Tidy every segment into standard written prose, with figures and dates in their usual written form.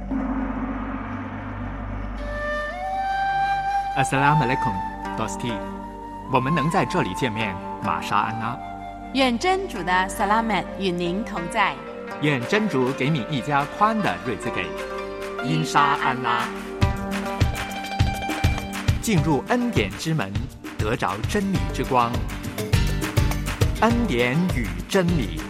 Assalamu alaikum, Dosti。我们能在这里见面，玛莎安娜。 愿真主的萨拉曼与您同在。 愿真主给你一家宽的日子给。因沙安拉。进入恩典之门，得着真理之光。恩典与真理。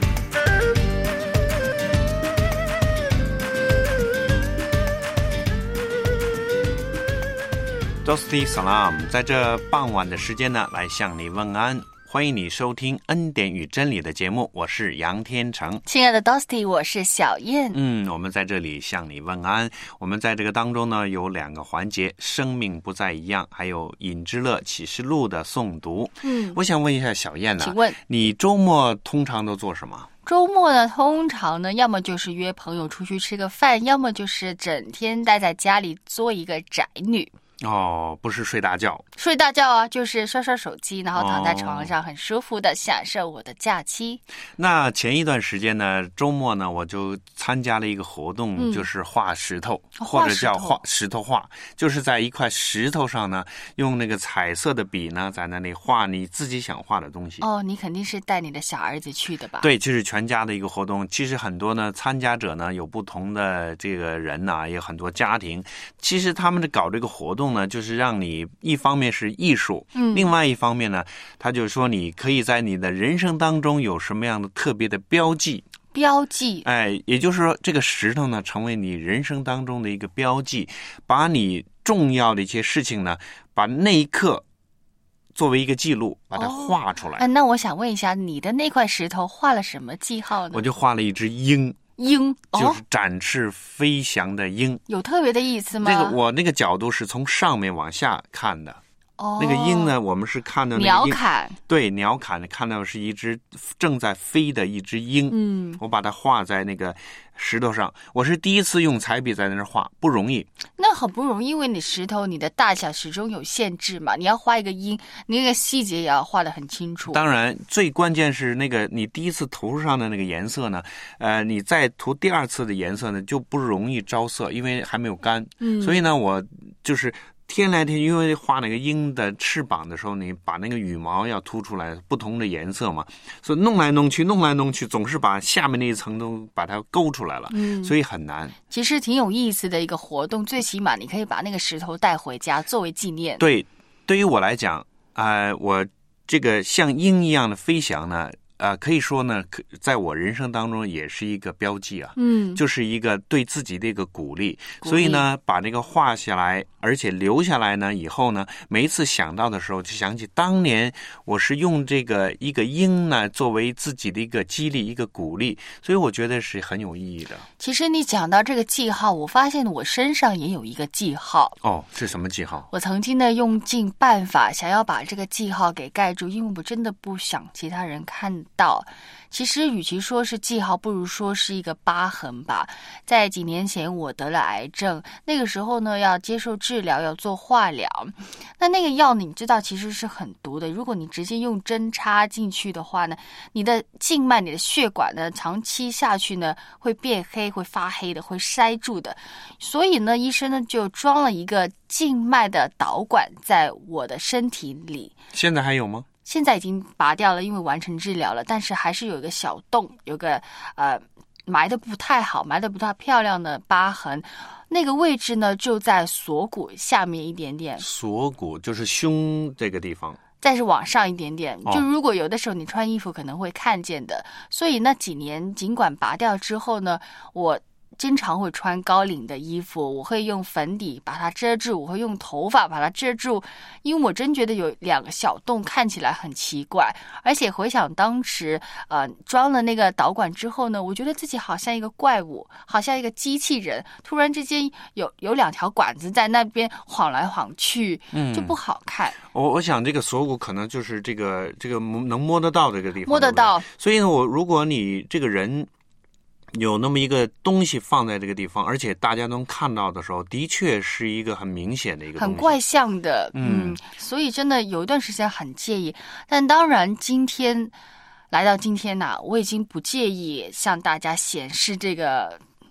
Dosti Salam， 在这傍晚的时间呢，来向你问安。欢迎你收听恩典与真理的节目，我是杨天成。 亲爱的 Dosti， 我是小燕。 我们在这里向你问安。我们在这个当中呢，有2个环节，生命不再一样，还有尹之乐启示录的诵读。我想问一下小燕呢， 请问你周末通常都做什么？ 周末呢，通常呢，要么就是约朋友出去吃个饭，要么就是整天待在家里做一个宅女。 不是睡大觉。 睡大觉啊，就是刷刷手机，然后躺在床上很舒服的享受我的假期。 那前一段时间呢，周末呢，我就参加了一个活动，就是画石头，或者叫画石头画，就是在一块石头上呢，用那个彩色的笔呢，在那里画你自己想画的东西。 你肯定是带你的小儿子去的吧？ 对，就是全家的一个活动。其实很多呢，参加者呢有不同的这个人呢，也有很多家庭。其实他们搞这个活动呢，就是让你一方面是艺术，另外一方面呢，他就说你可以在你的人生当中有什么样的特别的标记。也就是说这个石头呢成为你人生当中的一个标记，把你重要的一些事情呢，把那一刻作为一个记录把它画出来。 那我想问一下，你的那块石头画了什么记号呢？ 我就画了一只鹰，就是展翅飞翔的鹰。 有特别的意思吗？ 我那个角度是从上面往下看的。那个鹰呢，我们是看到那个鸟瞰。 对，鸟瞰看到是一只正在飞的一只鹰。我把它画在那个石头上。我是第一次用彩笔在那儿画，不容易。 那很不容易，因为你石头你的大小始终有限制嘛，你要画一个鹰，你那个细节也要画得很清楚。 当然最关键是那个你第一次涂上的那个颜色呢，你再涂第2次的颜色呢就不容易着色，因为还没有干。所以呢，我就是天来天，因为画那个鹰的翅膀的时候，你把那个羽毛要凸出来，不同的颜色嘛，所以弄来弄去，总是把下面那一层都把它勾出来了，所以很难。 其实挺有意思的一个活动，最起码你可以把那个石头带回家作为纪念。 对，对于我来讲，我这个像鹰一样的飞翔呢，可以说呢，在我人生当中也是一个标记啊，就是一个对自己的一个鼓励。所以呢，把这个画下来，而且留下来呢，以后呢，每一次想到的时候，就想起当年我是用这个一个鹰呢，作为自己的一个激励、一个鼓励，所以我觉得是很有意义的。 其实你讲到这个记号，我发现我身上也有一个记号。 是什么记号？ 我曾经呢用尽办法想要把这个记号给盖住，因为我真的不想其他人看到。其实与其说是记号，不如说是一个疤痕吧。在几年前我得了癌症，那个时候呢要接受治疗，要做化疗。那个药你知道其实是很毒的，如果你直接用针插进去的话呢，你的静脉你的血管呢长期下去呢会变黑，会发黑的，会塞住的。所以呢医生呢就装了一个静脉的导管在我的身体里。 现在还有吗？ 现在已经拔掉了，因为完成治疗了，但是还是有一个小洞，有个埋得不太好，埋得不太漂亮的疤痕。那个位置呢就在锁骨下面一点点。锁骨就是胸这个地方， 再是往上一点点，就如果有的时候你穿衣服可能会看见的。所以那几年尽管拔掉之后呢，我经常会穿高领的衣服，我会用粉底把它遮住，我会用头发把它遮住，因为我真觉得有2个小洞看起来很奇怪。而且回想当时装了那个导管之后呢，我觉得自己好像一个怪物，好像一个机器人，突然之间有2条管子在那边晃来晃去，就不好看。 我想这个锁骨可能就是这个能摸得到这个地方， 摸得到。 所以呢，如果你这个人有那么一个东西放在这个地方，而且大家能看到的时候，的确是一个很明显的一个东西， 很怪象的。所以真的有一段时间很介意。但当然来到今天我已经不介意向大家显示这个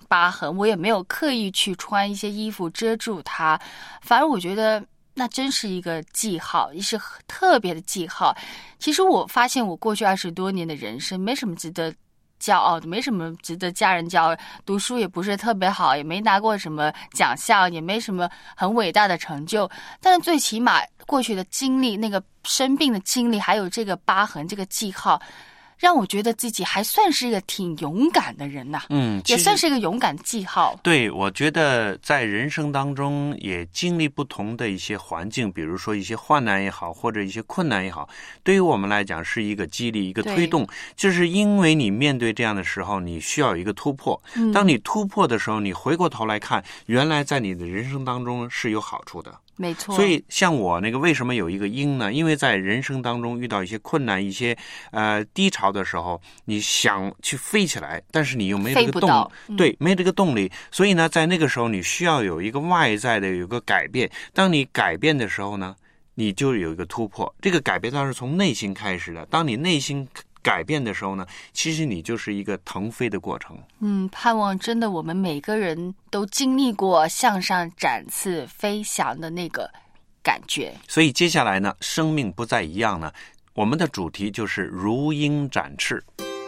疤痕，我也没有刻意去穿一些衣服遮住它，反而我觉得那真是一个记号，也是特别的记号。其实我发现我过去20多年的人生没什么值得骄傲的，没什么值得家人骄傲，读书也不是特别好，也没拿过什么奖项，也没什么很伟大的成就，但是最起码过去的经历，那个生病的经历，还有这个疤痕，这个记号，让我觉得自己还算是一个挺勇敢的人呐，也算是一个勇敢的记号。 对，我觉得在人生当中也经历不同的一些环境，比如说一些患难也好，或者一些困难也好，对于我们来讲是一个激励，一个推动，就是因为你面对这样的时候，你需要一个突破。当你突破的时候，你回过头来看，原来在你的人生当中是有好处的。 没错， 所以像我那个为什么有一个鹰呢？因为在人生当中遇到一些困难、一些低潮的时候，你想去飞起来，但是你又没这个动力，对，没这个动力。所以呢，在那个时候你需要有一个外在的有一个改变。当你改变的时候呢，你就有一个突破。这个改变当然是从内心开始的。当你内心改变的时候呢，其实你就是一个腾飞的过程。 盼望真的我们每个人都经历过向上展翅飞翔的那个感觉。 所以接下来呢，生命不再一样呢，我们的主题就是如鹰展翅。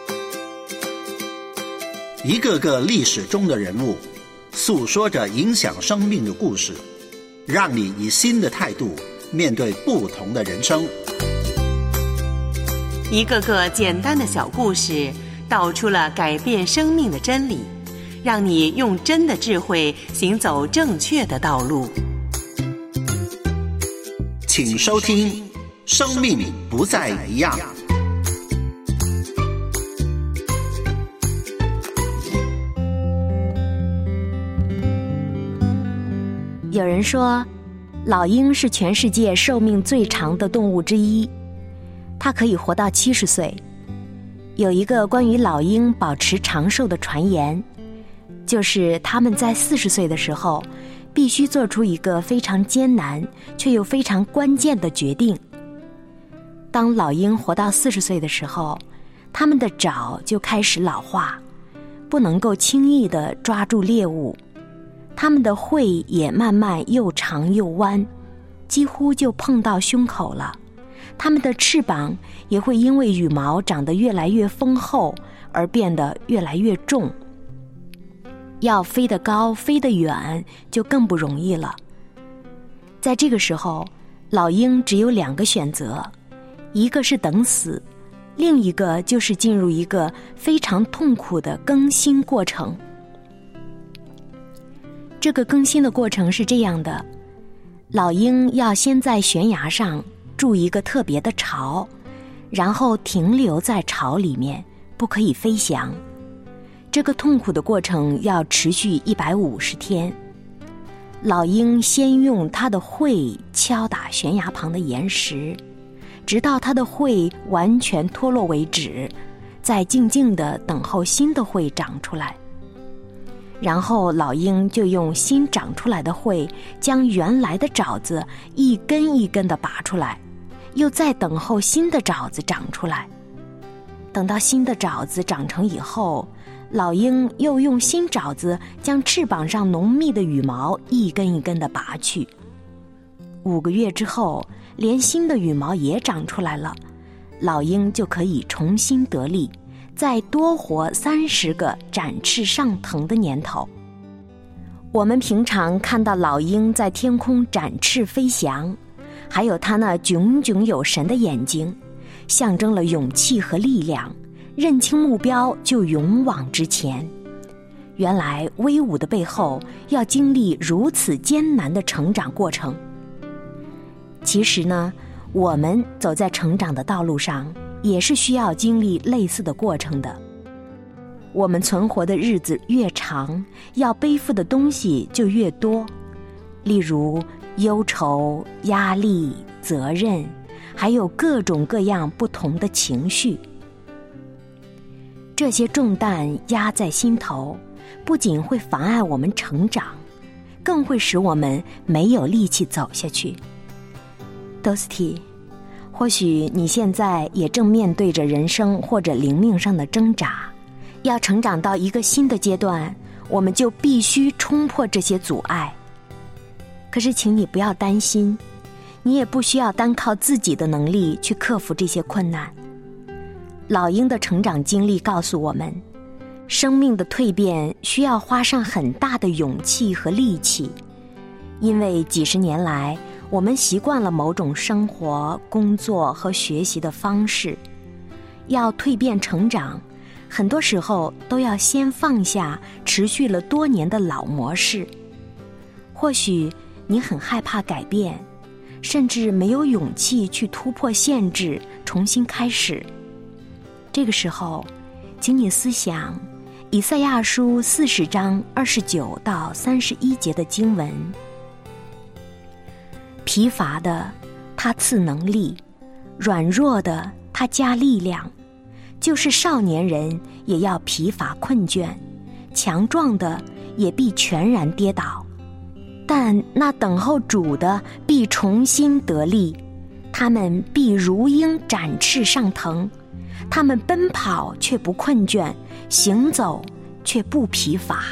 一个个历史中的人物，诉说着影响生命的故事，让你以新的态度面对不同的人生。 一个个简单的小故事，道出了改变生命的真理，让你用真的智慧行走正确的道路。 请收听《生命不再一样》。 有人说，老鹰是全世界寿命最长的动物之一，它可以活到70岁。有一个关于老鹰保持长寿的传言，就是它们在40岁的时候必须做出一个非常艰难却又非常关键的决定。当老鹰活到40岁的时候，它们的爪就开始老化，不能够轻易地抓住猎物，它们的喙也慢慢又长又弯，几乎就碰到胸口了。它们的翅膀也会因为羽毛长得越来越丰厚而变得越来越重。要飞得高飞得远就更不容易了。在这个时候，老鹰只有2个选择，一个是等死，另一个就是进入一个非常痛苦的更新过程。这个更新的过程是这样的，老鹰要先在悬崖上筑一个特别的巢，然后停留在巢里面，不可以飞翔。这个痛苦的过程要持续150天。老鹰先用它的喙敲打悬崖旁的岩石，直到它的喙完全脱落为止，再静静地等候新的喙长出来。然后老鹰就用新长出来的喙将原来的爪子一根一根地拔出来，又再等候新的爪子长出来。等到新的爪子长成以后，老鹰又用新爪子将翅膀上浓密的羽毛一根一根地拔去。5个月之后，连新的羽毛也长出来了，老鹰就可以重新得力，再多活30个展翅上腾的年头。我们平常看到老鹰在天空展翅飞翔，还有它那炯炯有神的眼睛，象征了勇气和力量，认清目标就勇往直前。原来威武的背后要经历如此艰难的成长过程。其实呢，我们走在成长的道路上也是需要经历类似的过程的。我们存活的日子越长，要背负的东西就越多，例如忧愁、压力、责任，还有各种各样不同的情绪。这些重担压在心头，不仅会妨碍我们成长，更会使我们没有力气走下去。Dosti，或许你现在也正面对着人生或者灵命上的挣扎，要成长到一个新的阶段， 我们就必须冲破这些阻碍。可是请你不要担心，你也不需要单靠自己的能力去克服这些困难。老鹰的成长经历告诉我们，生命的蜕变需要花上很大的勇气和力气，因为几十年来，我们习惯了某种生活、工作和学习的方式。要蜕变成长，很多时候都要先放下持续了多年的老模式。或许你很害怕改变，甚至没有勇气去突破限制，重新开始。这个时候，请你思想以赛亚书40章29到31节的经文：疲乏的他赐能力，软弱的他加力量，就是少年人也要疲乏困倦，强壮的也必全然跌倒。但那等候主的必重新得力，他们必如鹰展翅上腾，他们奔跑却不困倦，行走却不疲乏。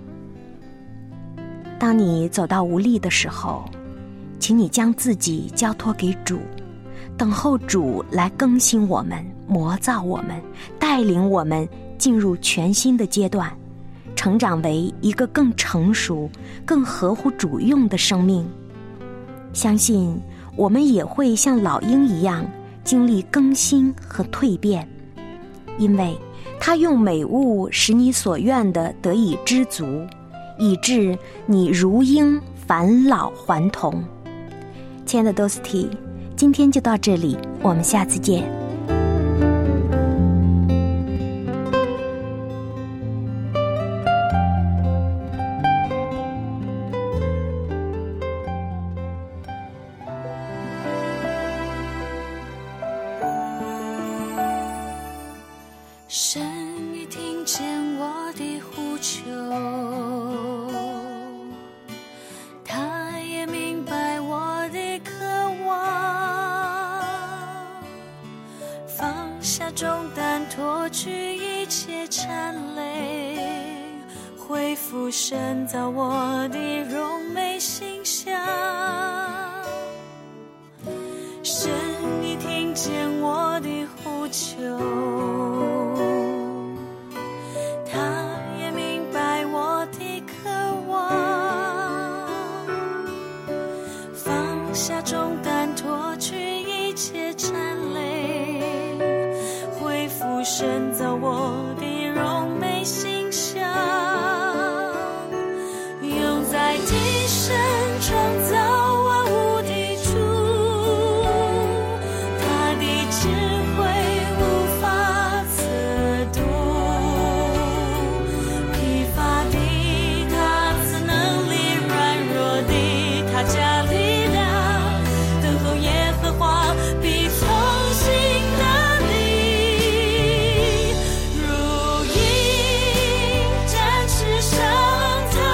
当你走到无力的时候，请你将自己交托给主，等候主来更新我们，磨造我们，带领我们进入全新的阶段，成长为一个更成熟、更合乎主用的生命。相信我们也会像老鹰一样经历更新和蜕变，因为他用美物使你所愿的得以知足，以致你如鹰返老还童。亲爱的 Dosti， 今天就到这里，我们下次见。 神已听见我的呼求，他也明白我的渴望，放下重担，脱去一切缠累，恢复神造我的荣美形象。神已听见我的呼求，下重担，脱去一切缠累，恢复神造我的荣美形象，用在地神创造万物的主，他的智慧无法测度，疲乏的他赐能力，软弱的他加力，必重新得力，如鹰展翅上腾，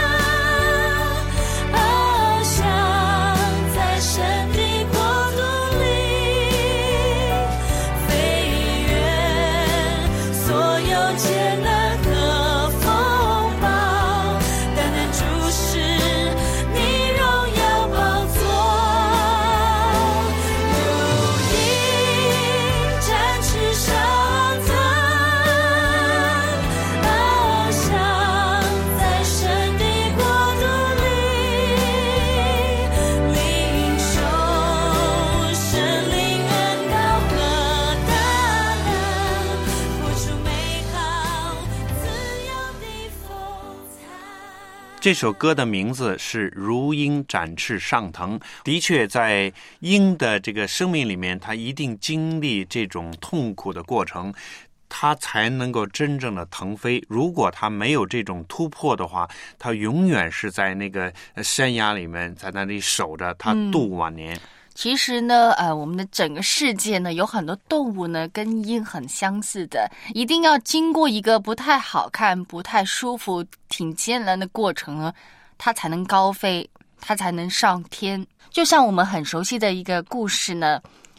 翱翔在神的国度里，飞越所有艰难和风暴，单单注视你荣耀宝座。 这首歌的名字是如鹰展翅上腾。的确，在鹰的这个生命里面，它一定经历这种痛苦的过程，它才能够真正的腾飞。如果它没有这种突破的话，它永远是在那个山崖里面，在那里守着，它度晚年。 其实呢，我们的整个世界呢，有很多动物呢跟鹰很相似的，一定要经过一个不太好看、不太舒服、挺艰难的过程呢，它才能高飞，它才能上天。就像我们很熟悉的一个故事呢，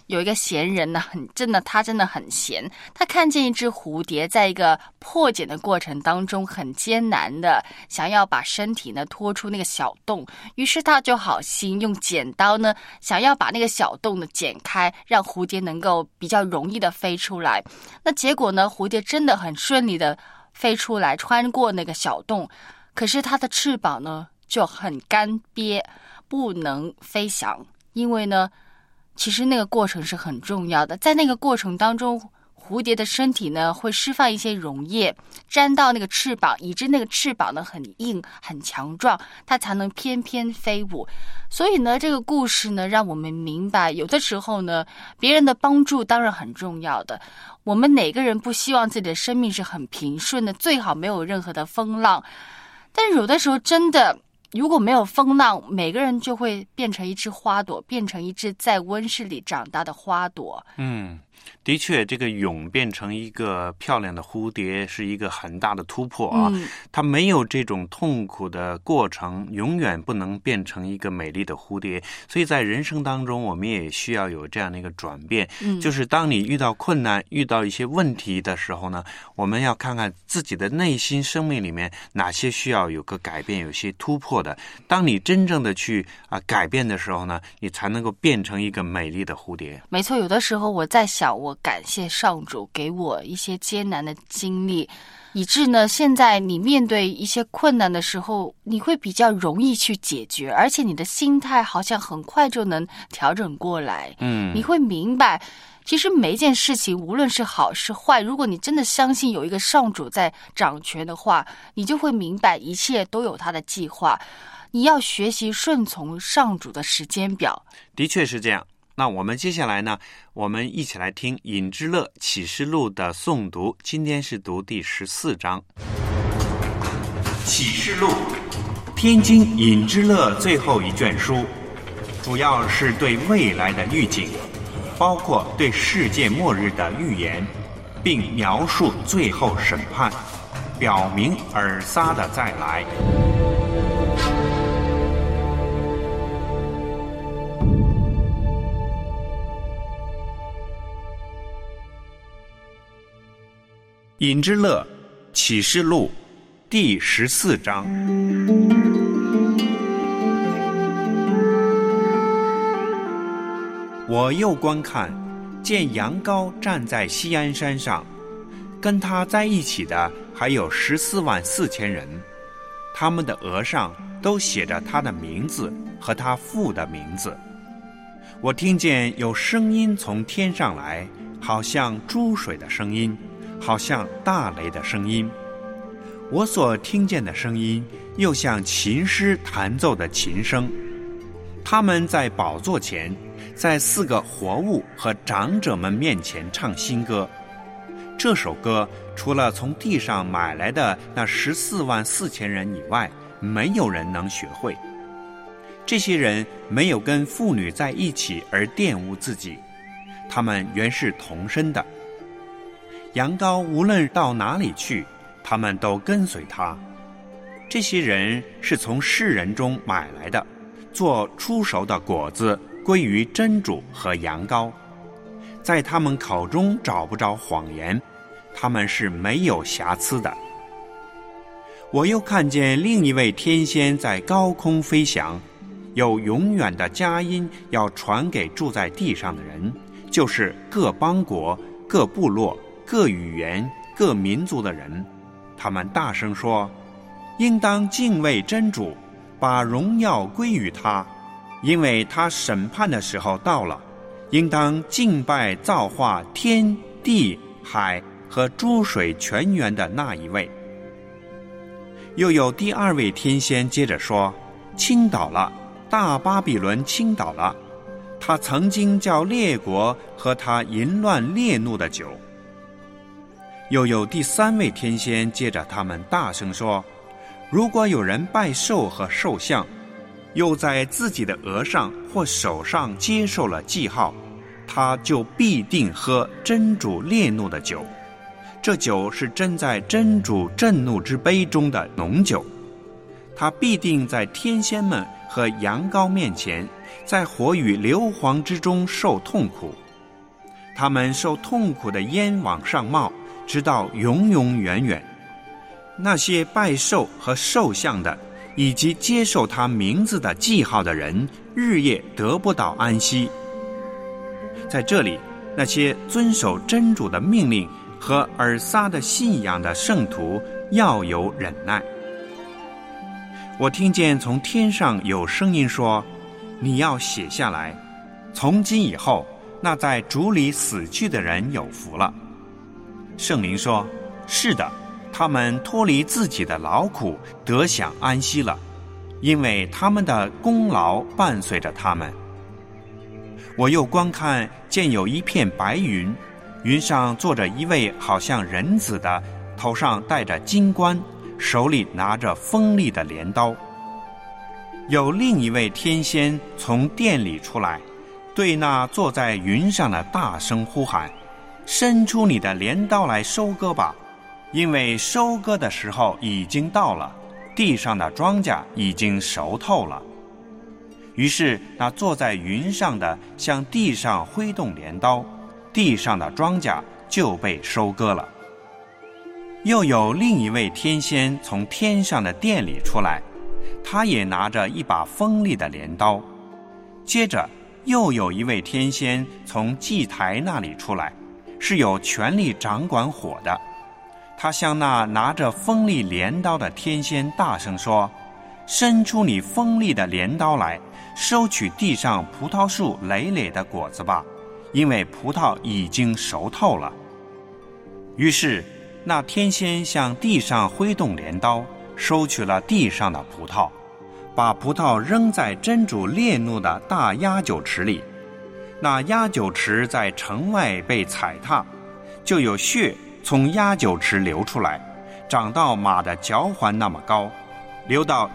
有一个闲人呢，他真的很闲。他看见一只蝴蝶在一个破茧的过程当中很艰难的想要把身体呢拖出那个小洞，于是他就好心用剪刀呢想要把那个小洞呢剪开，让蝴蝶能够比较容易的飞出来。那结果呢，蝴蝶真的很顺利的飞出来，穿过那个小洞，可是它的翅膀呢就很干瘪，不能飞翔。因为呢其实那个过程是很重要的，在那个过程当中，蝴蝶的身体呢会释放一些溶液，沾到那个翅膀，以致那个翅膀呢很硬很强壮，它才能翩翩飞舞。所以呢这个故事呢让我们明白，有的时候呢别人的帮助当然很重要的，我们哪个人不希望自己的生命是很平顺的，最好没有任何的风浪。但是有的时候真的如果没有风浪，每个人就会变成一只花朵，变成一只在温室里长大的花朵。 的确，这个蛹变成一个漂亮的蝴蝶是一个很大的突破啊！它没有这种痛苦的过程，永远不能变成一个美丽的蝴蝶。所以在人生当中，我们也需要有这样的一个转变，就是当你遇到困难、遇到一些问题的时候呢，我们要看看自己的内心生命里面哪些需要有个改变、有些突破的。当你真正的去改变的时候呢，你才能够变成一个美丽的蝴蝶。 没错，有的时候我在想，我感谢上主给我一些艰难的经历，以致呢现在你面对一些困难的时候，你会比较容易去解决，而且你的心态好像很快就能调整过来。你会明白其实每一件事情无论是好是坏，如果你真的相信有一个上主在掌权的话，你就会明白一切都有他的计划。你要学习顺从上主的时间表。 的确是这样。那我们接下来呢，我们一起来听尹之乐启示录的诵读，今天是读第14章。启示录，天津尹之乐最后一卷书，主要是对未来的预警，包括对世界末日的预言，并描述最后审判，表明尔撒的再来。尹之乐启示录第14章。我又观看，见羊羔站在锡安山上，跟他在一起的还有144000人，他们的额上都写着他的名字和他父的名字。我听见有声音从天上来，好像珠水的声音，好像大雷的声音。我所听见的声音又像琴师弹奏的琴声。他们在宝座前，在4个活物和长者们面前唱新歌。这首歌除了从地上买来的那144000人以外，没有人能学会。这些人没有跟妇女在一起而玷污自己，他们原是同身的。羊羔无论到哪里去，他们都跟随他。这些人是从世人中买来的，做出熟的果子，归于真主和羊羔。在他们口中找不着谎言，他们是没有瑕疵的。我又看见另一位天仙在高空飞翔，有永远的佳音要传给住在地上的人，就是各邦国、各部落、各语言、各民族的人。他们大声说，应当敬畏真主，把荣耀归于他，因为他审判的时候到了。应当敬拜造化天地海和诸水泉源的那一位。又有第2位天仙接着说，倾倒了，大巴比伦倾倒了，他曾经叫列国和他淫乱烈怒的酒。又有第3位天仙接着他们大声说，如果有人拜兽和兽像，又在自己的额上或手上接受了记号，他就必定喝真主烈怒的酒。这酒是斟在真主震怒之杯中的浓酒。他必定在天仙们和羊羔面前，在火与硫磺之中受痛苦， 他们受痛苦的烟往上冒，直到永永远远。那些拜兽和兽像的，以及接受他名字的记号的人，日夜得不到安息。在这里，那些遵守真主的命令和尔撒的信仰的圣徒要有忍耐。我听见从天上有声音说，你要写下来，从今以后，那在主里死去的人有福了。圣灵说，是的，他们脱离自己的劳苦，得享安息了，因为他们的功劳伴随着他们。我又观看，见有一片白云，云上坐着一位好像人子的，头上戴着金冠，手里拿着锋利的镰刀。有另一位天仙从殿里出来，对那坐在云上的大声呼喊，伸出你的镰刀来收割吧，因为收割的时候已经到了，地上的庄稼已经熟透了。于是那坐在云上的向地上挥动镰刀，地上的庄稼就被收割了。又有另一位天仙从天上的殿里出来，他也拿着一把锋利的镰刀。接着又有一位天仙从祭台那里出来，是有权力掌管火的。他向那拿着锋利镰刀的天仙大声说，伸出你锋利的镰刀来，收取地上葡萄树累累的果子吧，因为葡萄已经熟透了。于是那天仙向地上挥动镰刀，收取了地上的葡萄，把葡萄扔在真主烈怒的大压酒池里。那压酒池在城外被踩踏，就有血从压酒池流出来，长到马的脚环那么高，流到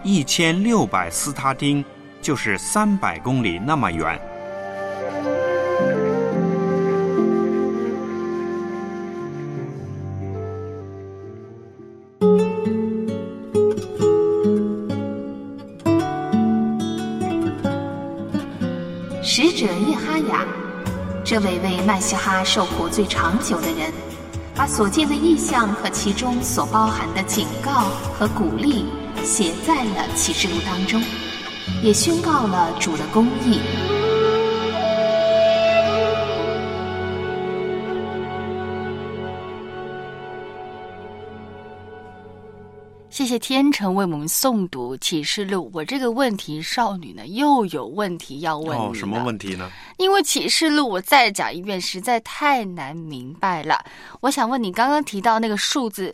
1600斯他丁，就是300公里那么远。 使者叶哈雅，这位为麦西哈受苦最长久的人，把所见的异象和其中所包含的警告和鼓励写在了启示录当中，也宣告了主的公义。 谢谢天成为我们诵读启示录。我这个问题少女呢又有问题要问你了。 什么问题呢？ 因为启示录我再讲一遍实在太难明白了。我想问你，刚刚提到那个数字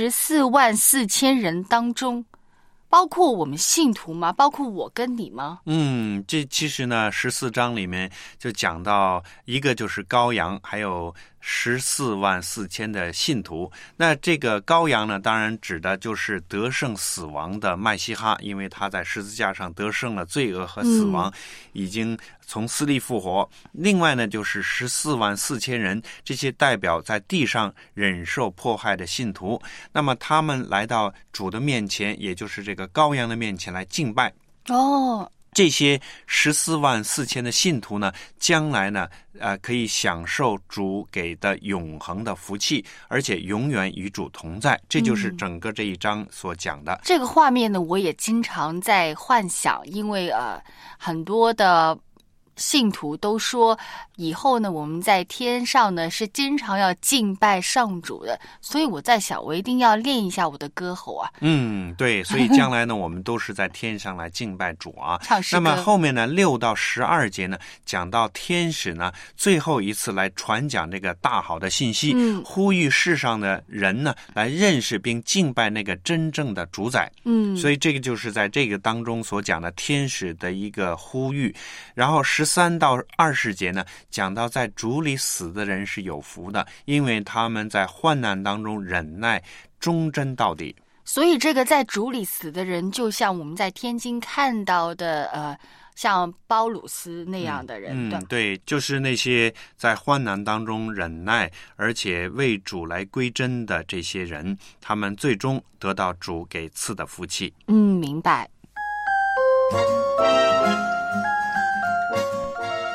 144000人当中，包括我们信徒吗？包括我跟你吗？ 这其实呢14章里面就讲到，一个就是羔羊，还有144000的信徒。那这个羔羊呢，当然指的就是得胜死亡的麦西哈，因为他在十字架上得胜了罪恶和死亡，已经从死里复活。另外呢，就是144000人，这些代表在地上忍受迫害的信徒。那么他们来到主的面前，也就是这个羔羊的面前来敬拜。这些144000的信徒呢，将来呢，可以享受主给的永恒的福气，而且永远与主同在。这就是整个这一章所讲的。 这个画面呢，我也经常在幻想，因为很多的信徒都说，以后呢，我们在天上呢是经常要敬拜上主的，所以我在想，我一定要练一下我的歌喉啊。 对，所以将来呢，我们都是在天上来敬拜主啊。 唱诗歌。 那么后面呢，6到12节呢，讲到天使呢最后一次来传讲这个大好的信息，呼吁世上的人呢来认识并敬拜那个真正的主宰。所以这个就是在这个当中所讲的天使的一个呼吁。然后13到20节呢，讲到在主里死的人是有福的，因为他们在患难当中忍耐忠贞到底。 所以这个在主里死的人，就像我们在天津看到的像包鲁斯那样的人。 对，就是那些在患难当中忍耐而且为主来归真的这些人，他们最终得到主给赐的福气。 明白。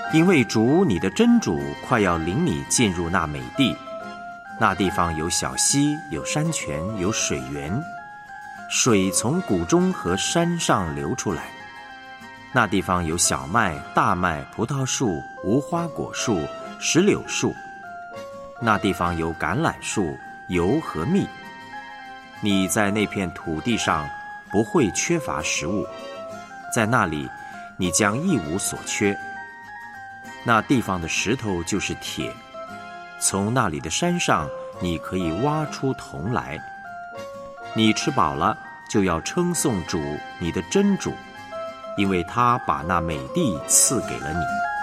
因为主你的真主快要领你进入那美地，那地方有小溪，有山泉，有水源，水从谷中和山上流出来。那地方有小麦、大麦、葡萄树、无花果树、石榴树。那地方有橄榄树、油和蜜。你在那片土地上不会缺乏食物，在那里你将一无所缺。那地方的石头就是铁，从那里的山上你可以挖出铜来。你吃饱了，就要称颂主你的真主，因为他把那美地赐给了你。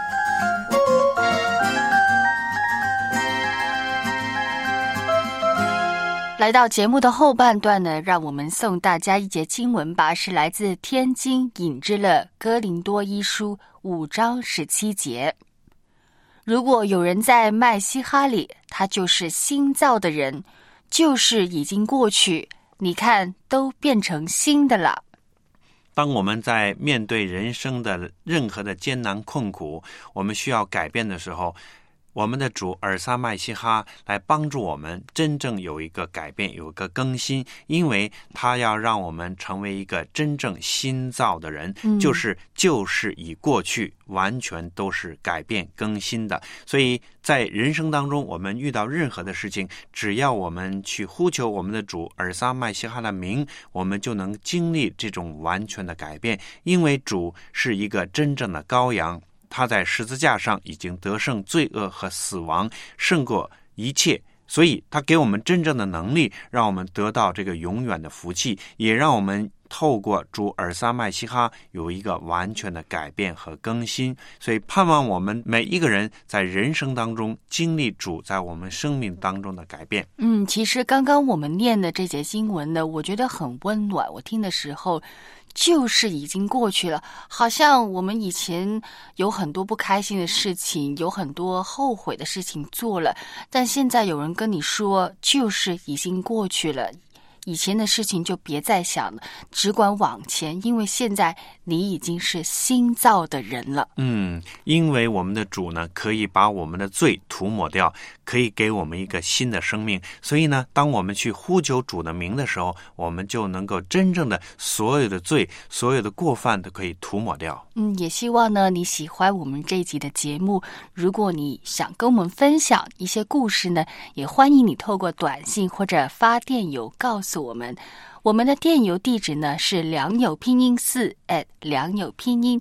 来到节目的后半段呢，让我们送大家一节经文吧，是来自天津引之了哥林多一书5章17节。如果有人在麦西哈里，他就是新造的人，旧事已经过去，你看都变成新的了。 当我们在面对人生的任何的艰难困苦，我们需要改变的时候，我们的主尔撒麦西哈来帮助我们真正有一个改变，有一个更新，因为他要让我们成为一个真正新造的人，就是旧事已过去，完全都是改变更新的。所以在人生当中，我们遇到任何的事情，只要我们去呼求我们的主尔撒麦西哈的名，我们就能经历这种完全的改变，因为主是一个真正的羔羊，他在十字架上已经得胜罪恶和死亡，胜过一切，所以他给我们真正的能力，让我们得到这个永远的福气，也让我们透过主尔撒麦西哈有一个完全的改变和更新。所以盼望我们每一个人在人生当中经历主在我们生命当中的改变。 其实刚刚我们念的这节经文呢，我觉得很温暖，我听的时候旧事已经过去了，好像我们以前有很多不开心的事情，有很多后悔的事情做了，但现在有人跟你说旧事已经过去了，以前的事情就别再想了，只管往前，因为现在你已经是新造的人了。 因为我们的主呢，可以把我们的罪涂抹掉，可以给我们一个新的生命。所以呢，当我们去呼求主的名的时候，我们就能够真正的所有的罪，所有的过犯都可以涂抹掉。 也希望呢你喜欢我们这一集的节目。如果你想跟我们分享一些故事呢，也欢迎你透过短信或者发电邮告诉我们。我们的电邮地址呢是良友拼音4 良友拼音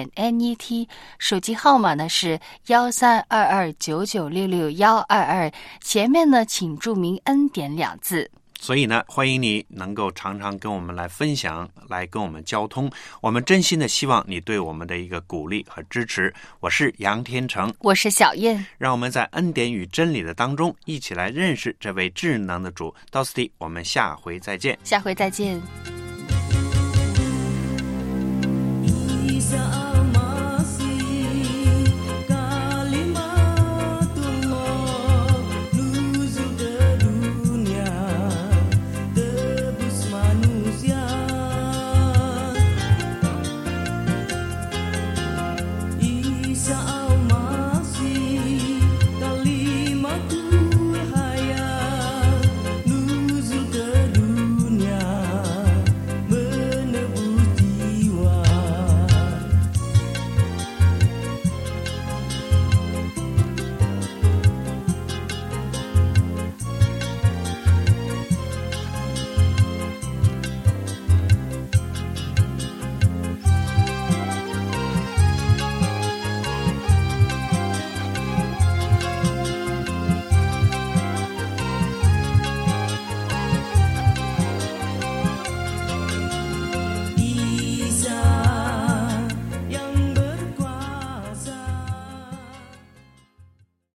.net， 手机号码呢是132299662122，前面呢请注明恩典2字。 所以呢，欢迎你能够常常跟我们来分享，来跟我们交通。我们真心的希望你对我们的一个鼓励和支持。我是杨天成， 我是小燕， 让我们在恩典与真理的当中一起来认识这位智能的主。到此地，我们下回再见。 下回再见。